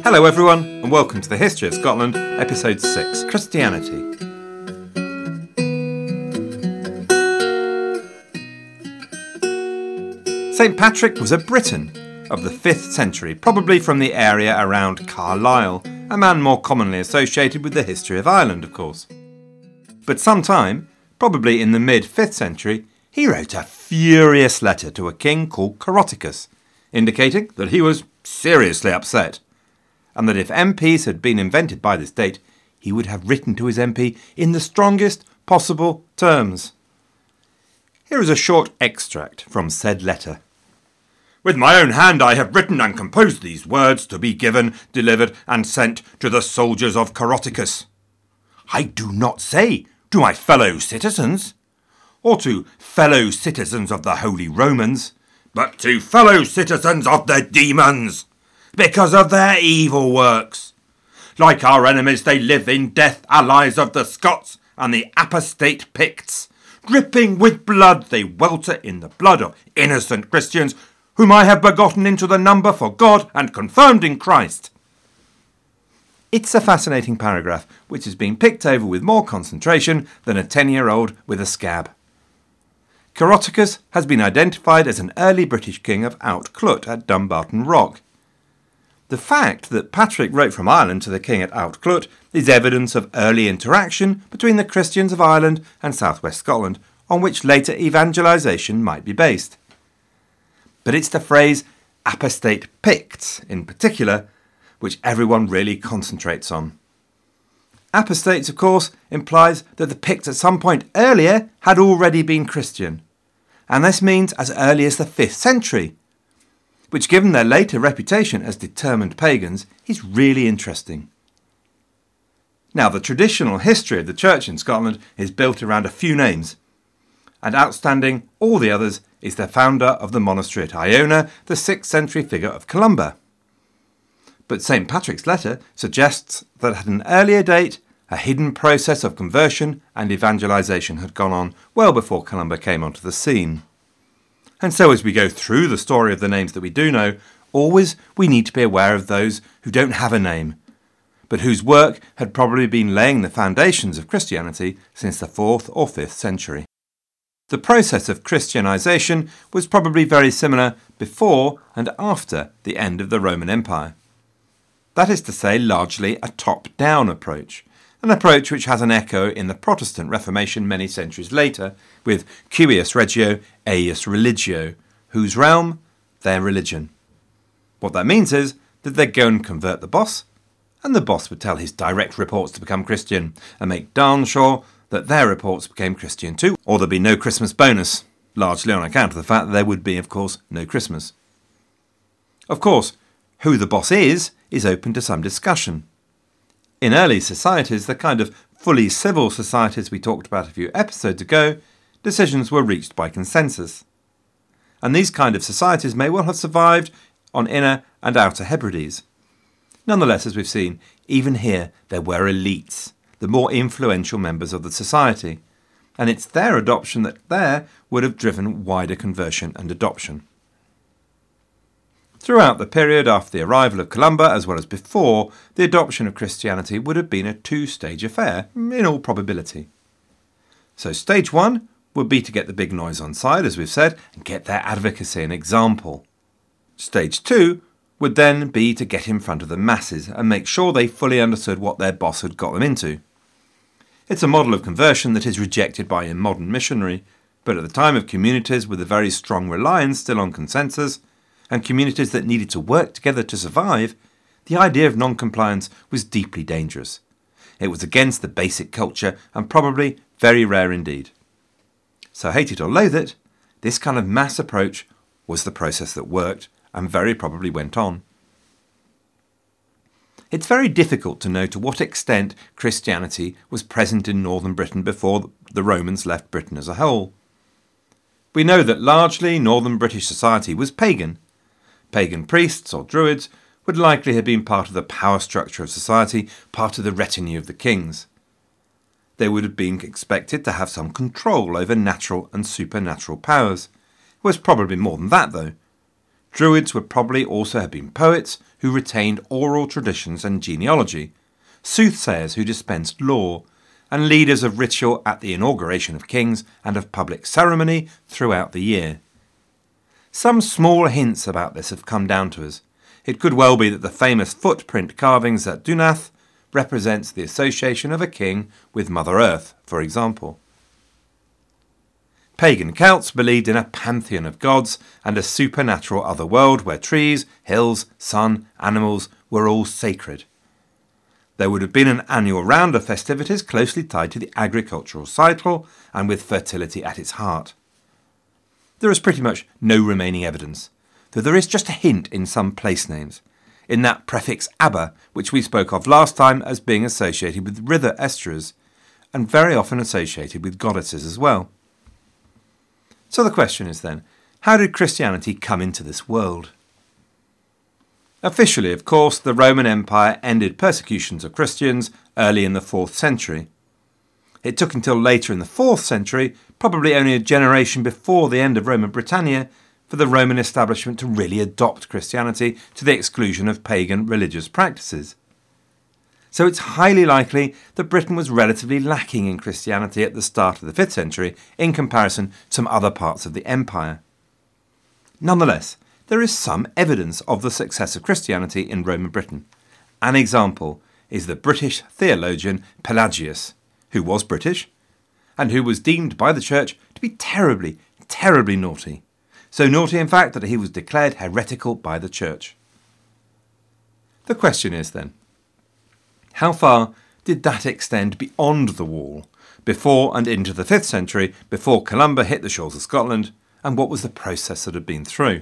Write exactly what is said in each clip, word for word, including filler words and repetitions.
Hello everyone, and welcome to the History of Scotland, Episode six, Christianity. Saint Patrick was a Briton of the fifth century, probably from the area around Carlisle, a man more commonly associated with the history of Ireland, of course. But sometime, probably in the mid-fifth century, he wrote a furious letter to a king called Coroticus, indicating that he was seriously upset, and that if M Ps had been invented by this date, he would have written to his M P in the strongest possible terms. Here is a short extract from said letter. With my own hand I have written and composed these words to be given, delivered, and sent to the soldiers of Coroticus. I do not say to my fellow citizens, or to fellow citizens of the Holy Romans, but to fellow citizens of the demons, because of their evil works. Like our enemies, they live in death, allies of the Scots and the apostate Picts. Dripping with blood, they welter in the blood of innocent Christians, whom I have begotten into the number for God and confirmed in Christ. It's a fascinating paragraph, which has been picked over with more concentration than a ten-year-old with a scab. Coroticus has been identified as an early British king of Outclut at Dumbarton Rock. The fact that Patrick wrote from Ireland to the king at Outclut is evidence of early interaction between the Christians of Ireland and southwest Scotland, on which later evangelisation might be based. But it's the phrase apostate Picts, in particular, which everyone really concentrates on. Apostates, of course, implies that the Picts at some point earlier had already been Christian, and this means as early as the fifth century, which, given their later reputation as determined pagans, is really interesting. Now, the traditional history of the Church in Scotland is built around a few names, and outstanding all the others is the founder of the monastery at Iona, the sixth century figure of Columba. But Saint Patrick's letter suggests that at an earlier date, a hidden process of conversion and evangelisation had gone on well before Columba came onto the scene. And so as we go through the story of the names that we do know, always we need to be aware of those who don't have a name, but whose work had probably been laying the foundations of Christianity since the fourth or fifth century. The process of Christianisation was probably very similar before and after the end of the Roman Empire. That is to say, largely a top-down approach, an approach which has an echo in the Protestant Reformation many centuries later, with cuius regio, eius religio, whose realm, their religion. What that means is that they'd go and convert the boss, and the boss would tell his direct reports to become Christian, and make darn sure that their reports became Christian too, or there'd be no Christmas bonus, largely on account of the fact that there would be, of course, no Christmas. Of course, who the boss is, is open to some discussion. In early societies, the kind of fully civil societies we talked about a few episodes ago, decisions were reached by consensus. And these kind of societies may well have survived on Inner and Outer Hebrides. Nonetheless, as we've seen, even here there were elites, the more influential members of the society, and it's their adoption that there would have driven wider conversion and adoption. Throughout the period after the arrival of Columba, as well as before, the adoption of Christianity would have been a two-stage affair, in all probability. So stage one would be to get the big noise on side, as we've said, and get their advocacy and example. Stage two would then be to get in front of the masses and make sure they fully understood what their boss had got them into. It's a model of conversion that is rejected by a modern missionary, but at the time of communities with a very strong reliance still on consensus, and communities that needed to work together to survive, the idea of non-compliance was deeply dangerous. It was against the basic culture and probably very rare indeed. So hate it or loathe it, this kind of mass approach was the process that worked and very probably went on. It's very difficult to know to what extent Christianity was present in northern Britain before the Romans left Britain as a whole. We know that largely northern British society was pagan. Pagan priests or druids would likely have been part of the power structure of society, part of the retinue of the kings. They would have been expected to have some control over natural and supernatural powers. It was probably more than that, though. Druids would probably also have been poets who retained oral traditions and genealogy, soothsayers who dispensed law, and leaders of ritual at the inauguration of kings and of public ceremony throughout the year. Some small hints about this have come down to us. It could well be that the famous footprint carvings at Dunath represents the association of a king with Mother Earth, for example. Pagan Celts believed in a pantheon of gods and a supernatural other world where trees, hills, sun, animals were all sacred. There would have been an annual round of festivities closely tied to the agricultural cycle and with fertility at its heart. There is pretty much no remaining evidence, though there is just a hint in some place names, in that prefix "aber," which we spoke of last time as being associated with river estuaries, and very often associated with goddesses as well. So the question is then, how did Christianity come into this world? Officially, of course, the Roman Empire ended persecutions of Christians early in the fourth century. It took until later in the fourth century, probably only a generation before the end of Roman Britannia, for the Roman establishment to really adopt Christianity to the exclusion of pagan religious practices. So it's highly likely that Britain was relatively lacking in Christianity at the start of the fifth century in comparison to some other parts of the empire. Nonetheless, there is some evidence of the success of Christianity in Roman Britain. An example is the British theologian Pelagius, who was British, and who was deemed by the church to be terribly, terribly naughty. So naughty, in fact, that he was declared heretical by the church. The question is then, how far did that extend beyond the wall, before and into the fifth century, before Columba hit the shores of Scotland, and what was the process that had been through?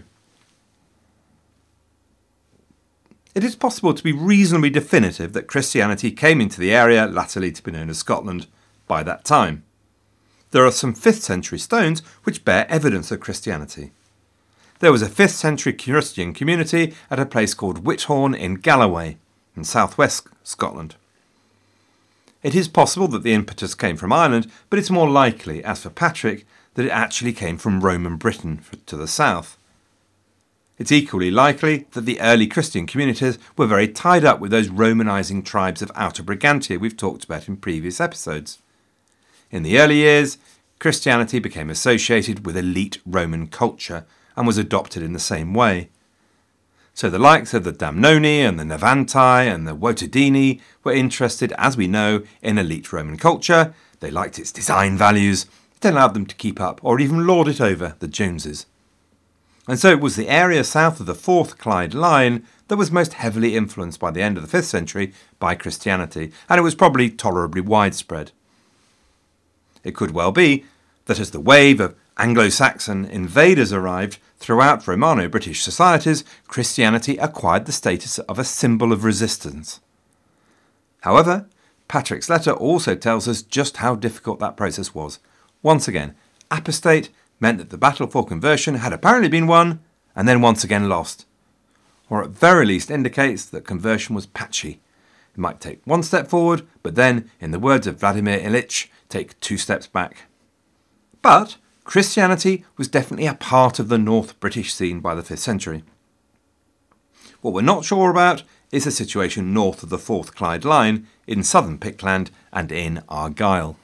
It is possible to be reasonably definitive that Christianity came into the area latterly to be known as Scotland by that time. There are some fifth century stones which bear evidence of Christianity. There was a fifth century Christian community at a place called Whithorn in Galloway, in southwest Scotland. It is possible that the impetus came from Ireland, but it's more likely, as for Patrick, that it actually came from Roman Britain to the south. It's equally likely that the early Christian communities were very tied up with those Romanising tribes of Outer Brigantia we've talked about in previous episodes. In the early years, Christianity became associated with elite Roman culture and was adopted in the same way. So the likes of the Damnoni and the Navantai and the Wotadini were interested, as we know, in elite Roman culture. They liked its design values. It allowed them to keep up or even lord it over the Joneses. And so it was the area south of the Fourth Clyde Line that was most heavily influenced by the end of the fifth century by Christianity, and it was probably tolerably widespread. It could well be that as the wave of Anglo-Saxon invaders arrived throughout Romano-British societies, Christianity acquired the status of a symbol of resistance. However, Patrick's letter also tells us just how difficult that process was. Once again, apostate meant that the battle for conversion had apparently been won and then once again lost, or at very least indicates that conversion was patchy. It might take one step forward, but then, in the words of Vladimir Ilyich, take two steps back. But Christianity was definitely a part of the North British scene by the fifth century. What we're not sure about is the situation north of the Fourth Clyde Line, in southern Pictland and in Argyll.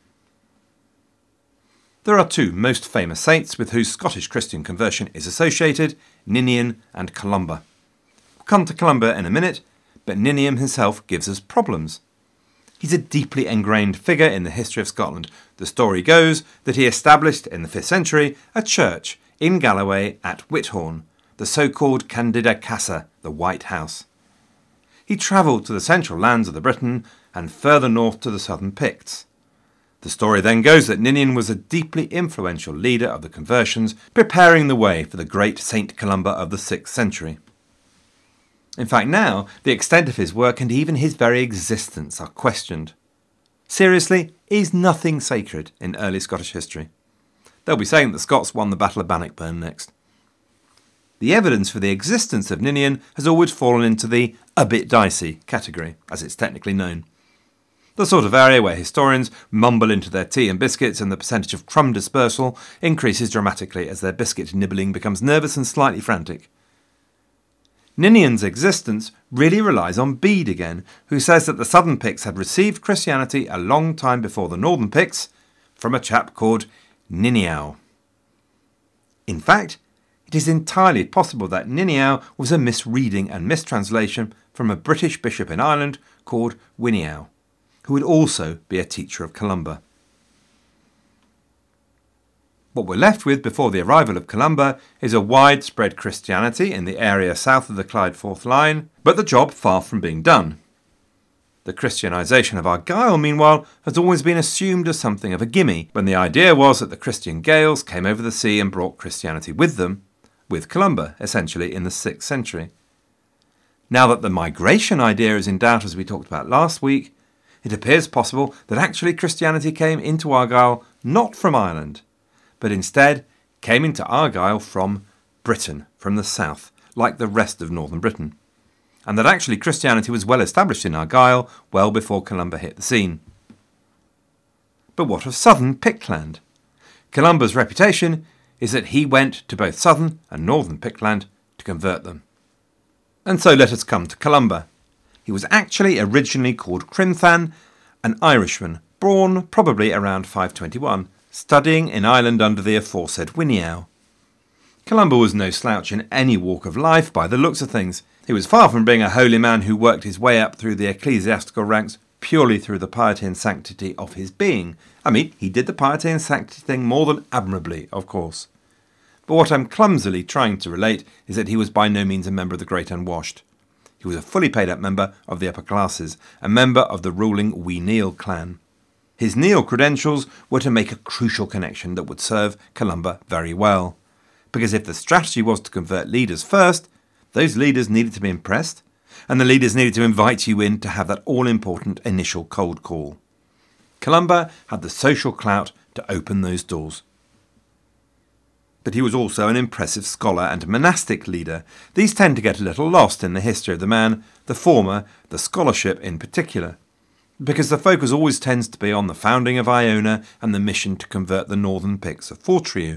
There are two most famous saints with whose Scottish Christian conversion is associated, Ninian and Columba. We'll come to Columba in a minute, but Ninian himself gives us problems. He's a deeply ingrained figure in the history of Scotland. The story goes that he established in the fifth century a church in Galloway at Whithorn, the so-called Candida Casa, the White House. He travelled to the central lands of the Briton and further north to the southern Picts. The story then goes that Ninian was a deeply influential leader of the conversions, preparing the way for the great Saint Columba of the sixth century. In fact, now, the extent of his work and even his very existence are questioned. Seriously, is nothing sacred in early Scottish history? They'll be saying that the Scots won the Battle of Bannockburn next. The evidence for the existence of Ninian has always fallen into the a bit dicey category, as it's technically known. the sort of area where historians mumble into their tea and biscuits and the percentage of crumb dispersal increases dramatically as their biscuit nibbling becomes nervous and slightly frantic. Ninian's existence really relies on Bede again, who says that the southern Picts had received Christianity a long time before the northern Picts from a chap called Niniau. In fact, it is entirely possible that Niniau was a misreading and mistranslation from a British bishop in Ireland called Winiau, who would also be a teacher of Columba. What we're left with before the arrival of Columba is a widespread Christianity in the area south of the Clyde Forth line, but the job far from being done. The Christianisation of Argyll, meanwhile, has always been assumed as something of a gimme, when the idea was that the Christian Gaels came over the sea and brought Christianity with them, with Columba, essentially, in the sixth century. Now that the migration idea is in doubt, as we talked about last week, it appears possible that actually Christianity came into Argyll not from Ireland, but instead came into Argyll from Britain, from the south, like the rest of northern Britain, and that actually Christianity was well established in Argyll well before Columba hit the scene. But what of southern Pictland? Columba's reputation is that he went to both southern and northern Pictland to convert them. And so let us come to Columba. He was actually originally called Crimthan, an Irishman, born probably around five twenty-one, studying in Ireland under the aforesaid Winiau. Columba was no slouch in any walk of life by the looks of things. He was far from being a holy man who worked his way up through the ecclesiastical ranks purely through the piety and sanctity of his being. I mean, he did the piety and sanctity thing more than admirably, of course. But what I'm clumsily trying to relate is that he was by no means a member of the Great Unwashed. He was a fully paid-up member of the upper classes, a member of the ruling Wee Neil clan. His Neil credentials were to make a crucial connection that would serve Columba very well. Because if the strategy was to convert leaders first, those leaders needed to be impressed, and the leaders needed to invite you in to have that all-important initial cold call. Columba had the social clout to open those doors. But he was also an impressive scholar and monastic leader. These tend to get a little lost in the history of the man, the former, the scholarship in particular, because the focus always tends to be on the founding of Iona and the mission to convert the northern Picts of Fortriu.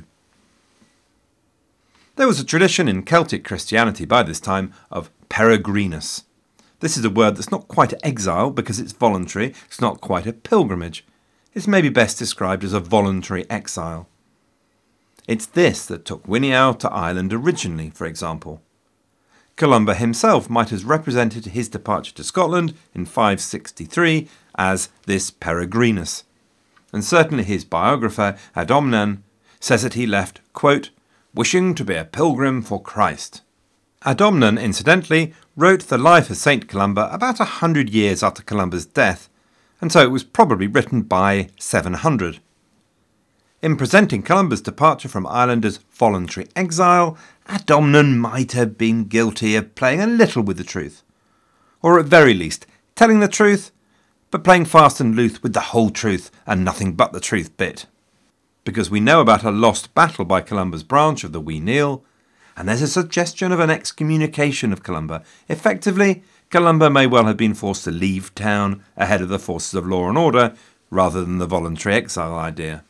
There was a tradition in Celtic Christianity by this time of peregrinus. This is a word that's not quite exile because it's voluntary, it's not quite a pilgrimage. It's maybe best described as a voluntary exile. It's this that took Winiau to Ireland originally, for example. Columba himself might have represented his departure to Scotland in five sixty-three as this peregrinus, and certainly his biographer, Adomnan, says that he left, quote, wishing to be a pilgrim for Christ. Adomnan, incidentally, wrote the life of Saint Columba about a hundred years after Columba's death, and so it was probably written by seven hundred. In presenting Columba's departure from Ireland as voluntary exile, Adomnan might have been guilty of playing a little with the truth, or at very least telling the truth, but playing fast and loose with the whole truth and nothing but the truth bit. Because we know about a lost battle by Columba's branch of the Wee Neil, and there's a suggestion of an excommunication of Columba. Effectively, Columba may well have been forced to leave town ahead of the forces of law and order, rather than the voluntary exile idea.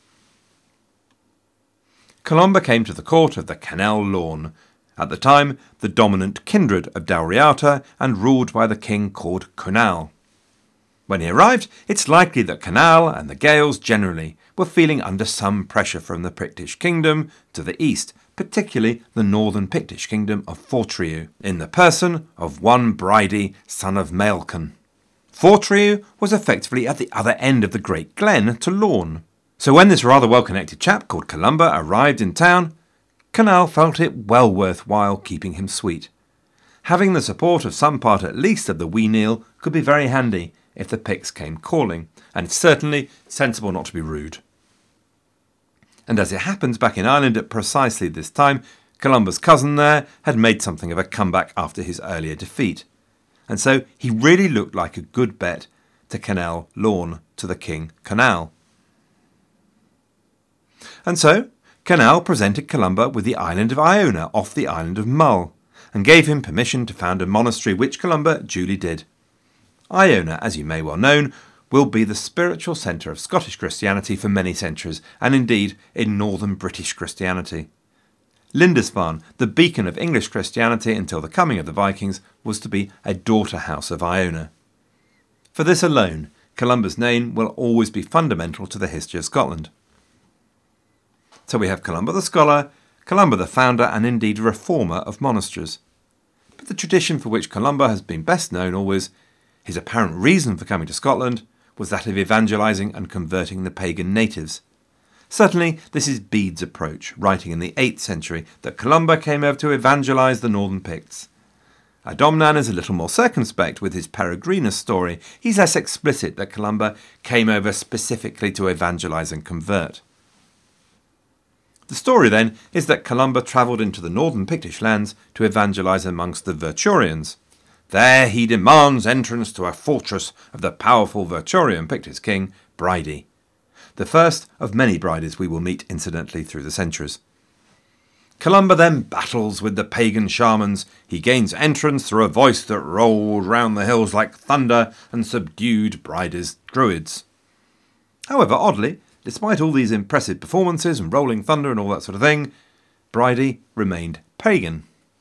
Columba came to the court of the Canal Lorn, at the time the dominant kindred of Dalriata and ruled by the king called Cunal. When he arrived, it's likely that Cunal and the Gaels generally were feeling under some pressure from the Pictish kingdom to the east, particularly the northern Pictish kingdom of Fortriu, in the person of one Bridie, son of Maelcon. Fortriu was effectively at the other end of the Great Glen to Lorn. So when this rather well-connected chap called Columba arrived in town, Cunal felt it well worthwhile keeping him sweet. Having the support of some part at least of the Wee Neil could be very handy if the Picts came calling, and it's certainly sensible not to be rude. And as it happens, back in Ireland at precisely this time, Columba's cousin there had made something of a comeback after his earlier defeat, and so he really looked like a good bet to Canal Lorn, to the king Cunal. And so, Cunal presented Columba with the island of Iona off the island of Mull, and gave him permission to found a monastery, which Columba duly did. Iona, as you may well know, will be the spiritual centre of Scottish Christianity for many centuries, and indeed in northern British Christianity. Lindisfarne, the beacon of English Christianity until the coming of the Vikings, was to be a daughter house of Iona. For this alone, Columba's name will always be fundamental to the history of Scotland. So we have Columba the scholar, Columba the founder and indeed reformer of monasteries. But the tradition for which Columba has been best known always, his apparent reason for coming to Scotland, was that of evangelising and converting the pagan natives. Certainly, this is Bede's approach, writing in the eighth century that Columba came over to evangelise the northern Picts. Adomnan is a little more circumspect with his Peregrinus story. He's less explicit that Columba came over specifically to evangelise and convert. The story, then, is that Columba travelled into the northern Pictish lands to evangelise amongst the Verchorians. There he demands entrance to a fortress of the powerful Verchorian Pictish king, Bridie, the first of many Brides we will meet incidentally through the centuries. Columba then battles with the pagan shamans. He gains entrance through a voice that rolled round the hills like thunder and subdued Bridie's druids. However, oddly, despite all these impressive performances and rolling thunder and all that sort of thing, Bridie remained pagan.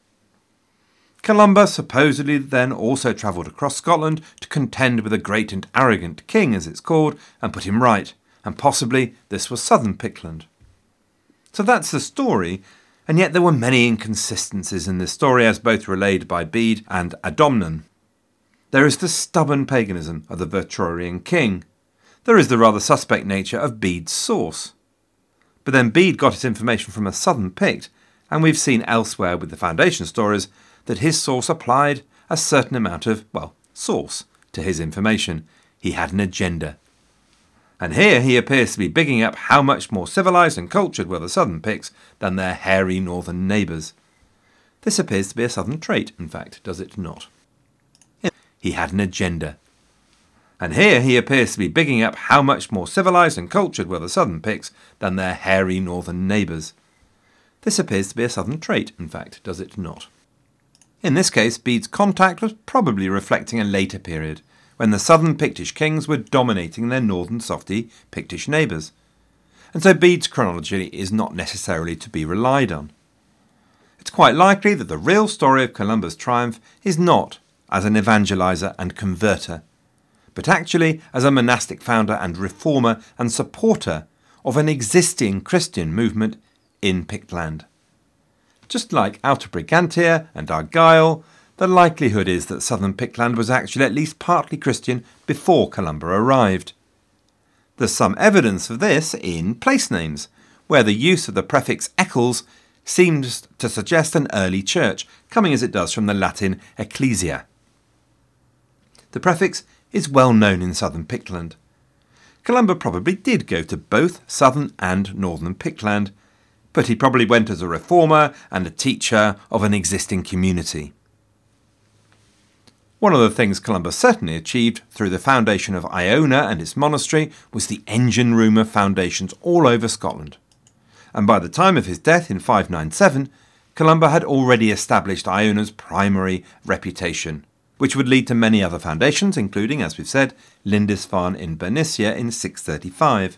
Columba supposedly then also travelled across Scotland to contend with a great and arrogant king, as it's called, and put him right, and possibly this was southern Pictland. So that's the story, and yet there were many inconsistencies in this story as both relayed by Bede and Adomnan. There is the stubborn paganism of the Verchorian king. There is the rather suspect nature of Bede's source. But then Bede got his information from a southern Pict, and we've seen elsewhere with the foundation stories that his source applied a certain amount of, well, sauce to his information. He had an agenda. And here he appears to be bigging up how much more civilised and cultured were the southern Picts than their hairy northern neighbours. This appears to be a southern trait, in fact, does it not? He had an agenda. And here he appears to be bigging up how much more civilised and cultured were the southern Picts than their hairy northern neighbours. This appears to be a southern trait, in fact, does it not? In this case, Bede's contact was probably reflecting a later period, when the southern Pictish kings were dominating their northern softy Pictish neighbours. And so Bede's chronology is not necessarily to be relied on. It's quite likely that the real story of Columba's triumph is not as an evangeliser and converter, but actually as a monastic founder and reformer and supporter of an existing Christian movement in Pictland. Just like Outer Brigantia and Argyll, the likelihood is that southern Pictland was actually at least partly Christian before Columba arrived. There's some evidence of this in place names, where the use of the prefix Eccles seems to suggest an early church, coming as it does from the Latin ecclesia. The prefix is well known in southern Pictland. Columba probably did go to both southern and northern Pictland, but he probably went as a reformer and a teacher of an existing community. One of the things Columba certainly achieved through the foundation of Iona and its monastery was the engine room of foundations all over Scotland. And by the time of his death in five ninety-seven, Columba had already established Iona's primary reputation, which would lead to many other foundations, including, as we've said, Lindisfarne in Bernicia in six thirty-five.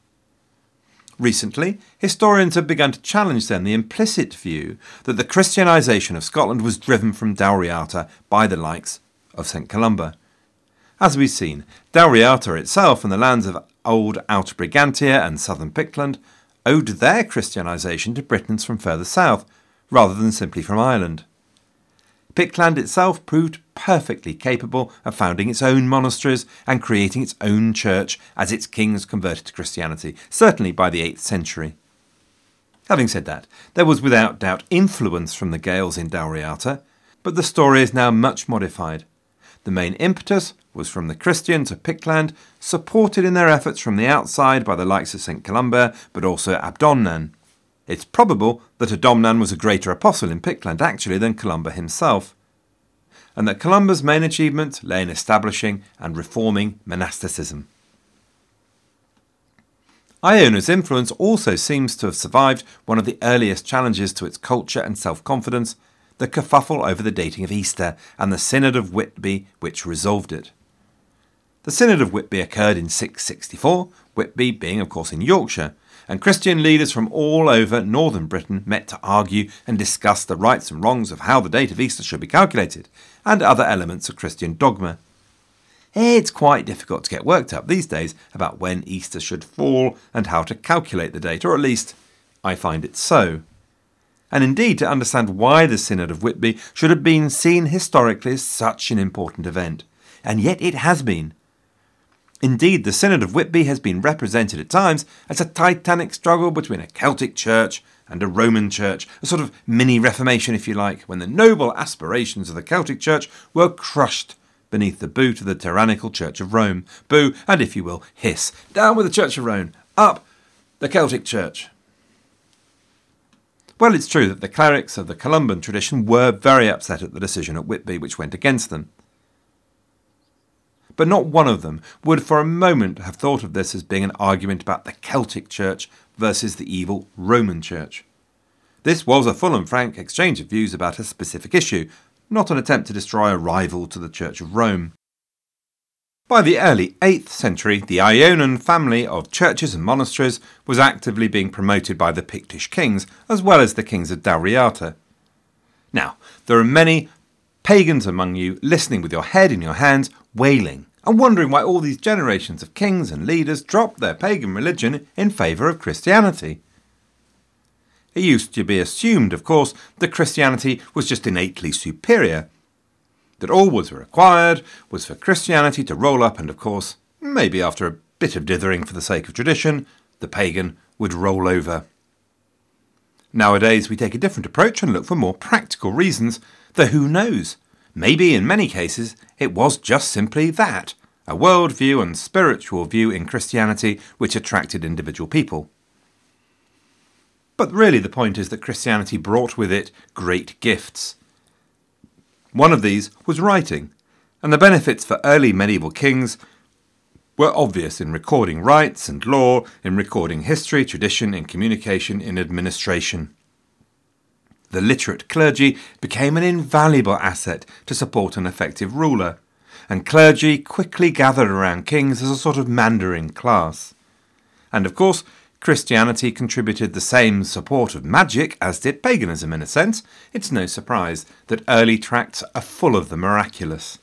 Recently, historians have begun to challenge then the implicit view that the Christianisation of Scotland was driven from Dalriata by the likes of St Columba. As we've seen, Dalriata itself and the lands of old Outer Brigantia and southern Pictland owed their Christianisation to Britons from further south, rather than simply from Ireland. Pictland itself proved perfectly capable of founding its own monasteries and creating its own church as its kings converted to Christianity, certainly by the eighth century. Having said that, there was without doubt influence from the Gaels in Dalriata, but the story is now much modified. The main impetus was from the Christians of Pictland, supported in their efforts from the outside by the likes of St Columba, but also Adomnan. It's probable that Adomnan was a greater apostle in Pictland actually than Columba himself, and that Columba's main achievement lay in establishing and reforming monasticism. Iona's influence also seems to have survived one of the earliest challenges to its culture and self-confidence, the kerfuffle over the dating of Easter and the Synod of Whitby which resolved it. The Synod of Whitby occurred in six sixty-four, Whitby being of course in Yorkshire, and Christian leaders from all over northern Britain met to argue and discuss the rights and wrongs of how the date of Easter should be calculated, and other elements of Christian dogma. It's quite difficult to get worked up these days about when Easter should fall and how to calculate the date, or at least I find it so. And indeed, to understand why the Synod of Whitby should have been seen historically as such an important event. And yet it has been. Indeed, the Synod of Whitby has been represented at times as a titanic struggle between a Celtic church and a Roman church, a sort of mini-reformation, if you like, when the noble aspirations of the Celtic church were crushed beneath the boot of the tyrannical Church of Rome. Boo, and if you will, hiss. Down with the Church of Rome. Up the Celtic church. Well, it's true that the clerics of the Columban tradition were very upset at the decision at Whitby which went against them. But not one of them would for a moment have thought of this as being an argument about the Celtic Church versus the evil Roman Church. This was a full and frank exchange of views about a specific issue, not an attempt to destroy a rival to the Church of Rome. By the early eighth century, the Ionian family of churches and monasteries was actively being promoted by the Pictish kings, as well as the kings of Dalriata. Now, there are many pagans among you listening with your head in your hands, wailing, and wondering why all these generations of kings and leaders dropped their pagan religion in favour of Christianity. It used to be assumed, of course, that Christianity was just innately superior, that all was required was for Christianity to roll up and, of course, maybe after a bit of dithering for the sake of tradition, the pagan would roll over. Nowadays we take a different approach and look for more practical reasons, though who knows? Maybe in many cases it was just simply that, a worldview and spiritual view in Christianity which attracted individual people. But really the point is that Christianity brought with it great gifts. One of these was writing, and the benefits for early medieval kings were obvious in recording rights and law, in recording history, tradition, in communication, in administration. The literate clergy became an invaluable asset to support an effective ruler, and clergy quickly gathered around kings as a sort of mandarin class. And of course, Christianity contributed the same support of magic as did paganism in a sense. It's no surprise that early tracts are full of the miraculous.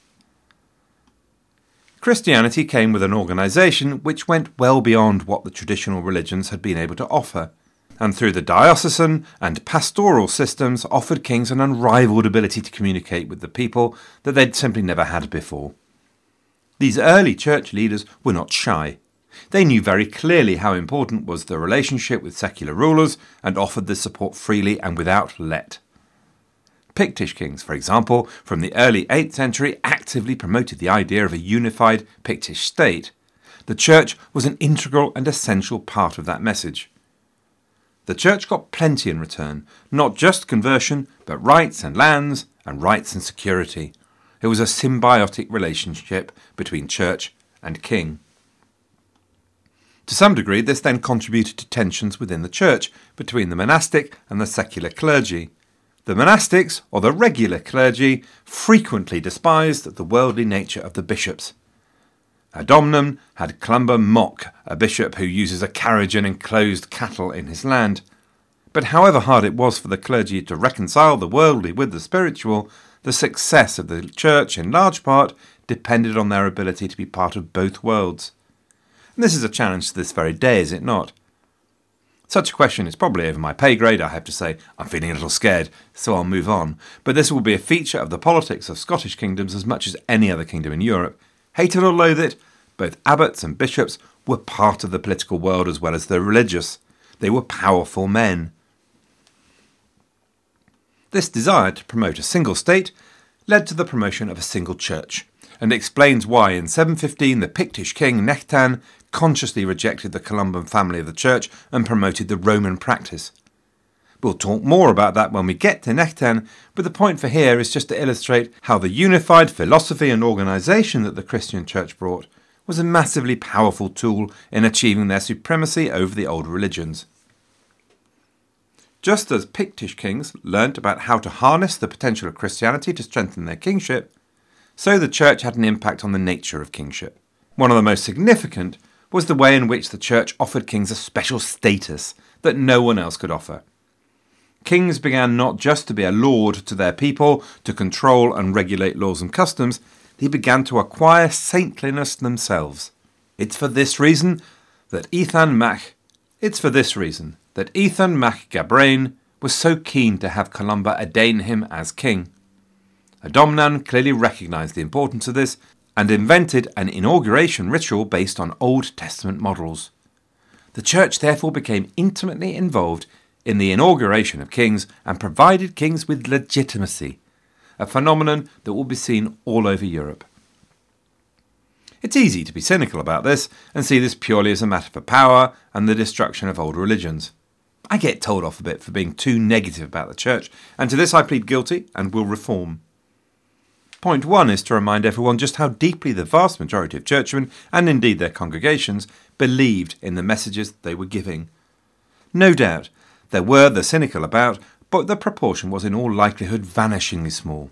Christianity came with an organisation which went well beyond what the traditional religions had been able to offer, and through the diocesan and pastoral systems offered kings an unrivalled ability to communicate with the people that they'd simply never had before. These early church leaders were not shy. They knew very clearly how important was the relationship with secular rulers and offered this support freely and without let. Pictish kings, for example, from the early eighth century actively promoted the idea of a unified Pictish state. The church was an integral and essential part of that message. The church got plenty in return, not just conversion, but rights and lands and rights and security. It was a symbiotic relationship between church and king. To some degree, this then contributed to tensions within the church between the monastic and the secular clergy. The monastics, or the regular clergy, frequently despised the worldly nature of the bishops. Adomnum had Clumber mock a bishop who uses a carriage and enclosed cattle in his land. But however hard it was for the clergy to reconcile the worldly with the spiritual, the success of the church in large part depended on their ability to be part of both worlds. And this is a challenge to this very day, is it not? Such a question is probably over my pay grade, I have to say. I'm feeling a little scared, so I'll move on. But this will be a feature of the politics of Scottish kingdoms as much as any other kingdom in Europe. Hate it or loathe it, both abbots and bishops were part of the political world as well as the religious. They were powerful men. This desire to promote a single state led to the promotion of a single church, and explains why in seven fifteen the Pictish king Nectan consciously rejected the Columban family of the church and promoted the Roman practice. We'll talk more about that when we get to Nectan, but the point for here is just to illustrate how the unified philosophy and organisation that the Christian church brought was a massively powerful tool in achieving their supremacy over the old religions. Just as Pictish kings learnt about how to harness the potential of Christianity to strengthen their kingship, so the church had an impact on the nature of kingship. One of the most significant was the way in which the church offered kings a special status that no one else could offer. Kings began not just to be a lord to their people, to control and regulate laws and customs, they began to acquire saintliness themselves. It's for this reason that Ethan Mac It's for this reason that Ethan Mac Gabrain was so keen to have Columba ordain him as king. Adomnan clearly recognised the importance of this and invented an inauguration ritual based on Old Testament models. The church therefore became intimately involved in the inauguration of kings and provided kings with legitimacy, a phenomenon that will be seen all over Europe. It's easy to be cynical about this and see this purely as a matter for power and the destruction of old religions. I get told off a bit for being too negative about the church, and to this I plead guilty and will reform. Point one is to remind everyone just how deeply the vast majority of churchmen, and indeed their congregations, believed in the messages they were giving. No doubt, there were the cynical about, but the proportion was in all likelihood vanishingly small.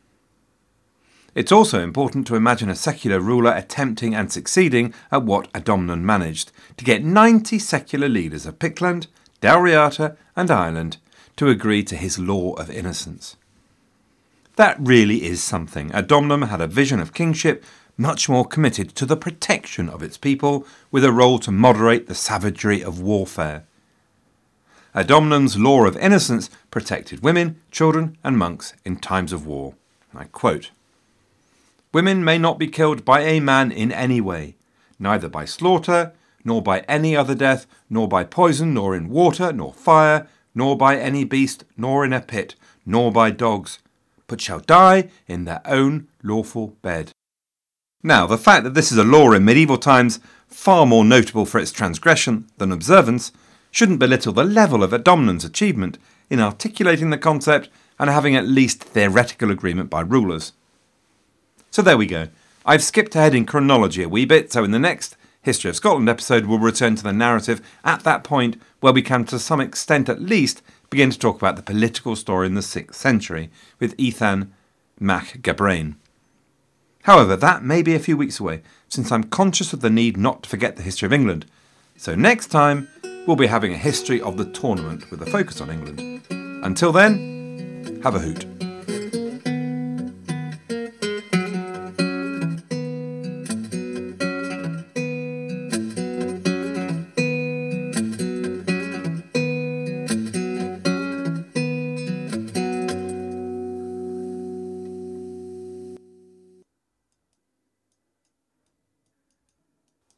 It's also important to imagine a secular ruler attempting and succeeding at what Adomnan managed, to get ninety secular leaders of Pictland, Dalriata and Ireland to agree to his law of innocence. That really is something. Adomnan had a vision of kingship much more committed to the protection of its people, with a role to moderate the savagery of warfare. Adomnan's law of innocence protected women, children and monks in times of war. I quote, "Women may not be killed by a man in any way, neither by slaughter, nor by any other death, nor by poison, nor in water, nor fire, nor by any beast, nor in a pit, nor by dogs, but shall die in their own lawful bed." Now, the fact that this is a law in medieval times, far more notable for its transgression than observance, shouldn't belittle the level of Adomnan's achievement in articulating the concept and having at least theoretical agreement by rulers. So there we go. I've skipped ahead in chronology a wee bit, so in the next History of Scotland episode we'll return to the narrative at that point where we can, to some extent at least, begin to talk about the political story in the sixth century with Ethan Mac Gabrain. However, that may be a few weeks away, since I'm conscious of the need not to forget the history of England. So next time, we'll be having a history of the tournament with a focus on England. Until then, have a hoot.